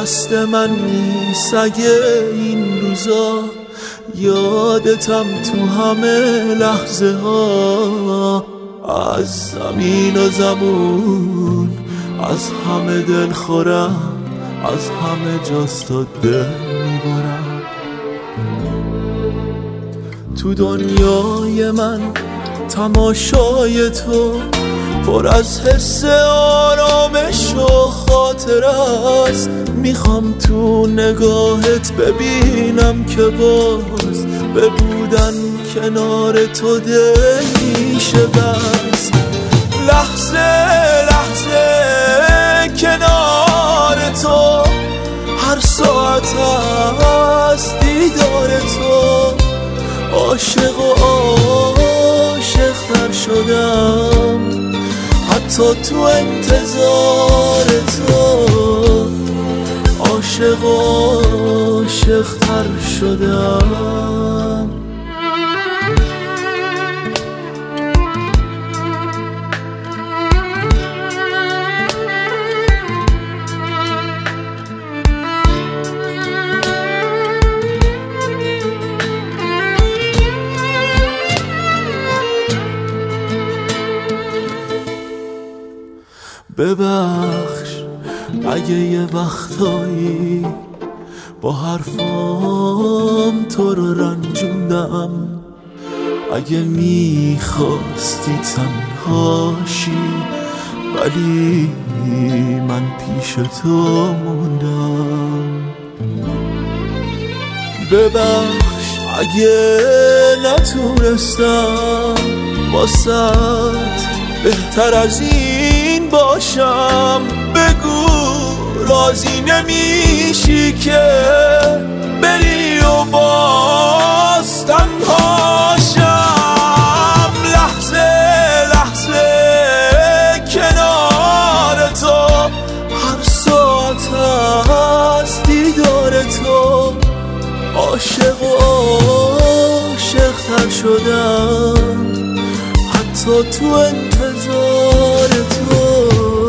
دست من نیست اگه این روزا یادتم تو همه لحظه ها. از زمین و زمون، از همه دل خورم، از همه جاستا دل میبرم. تو دنیای من تماشای تو پر از حس آرامش و خاطر است. میخوام تو نگاهت ببینم که باز به بودن کنار تو دل میشه بس. لحظه لحظه کنار تو، هر ساعت از دیدار تو عاشق و عاشق‌تر شدم. حتی تو انتظار تو عاشق و عاشق‌تر شدم. ببخش اگه یه وقتایی با حرفام تو رو رنجوندم. اگه میخواستی تنهاشی ولی من پیش تو موندم. ببخش اگه نتونستم واسط بهتر از این باشم. بگو راضی نمیشی که بری و باز تنهاشم. لحظه لحظه کنار تو، هر ساعت از دیدار تو عاشق و عاشق‌تر شدم. حتی تو انتظار تو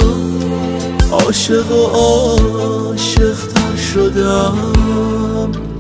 عاشق و عاشق‌تر شدم.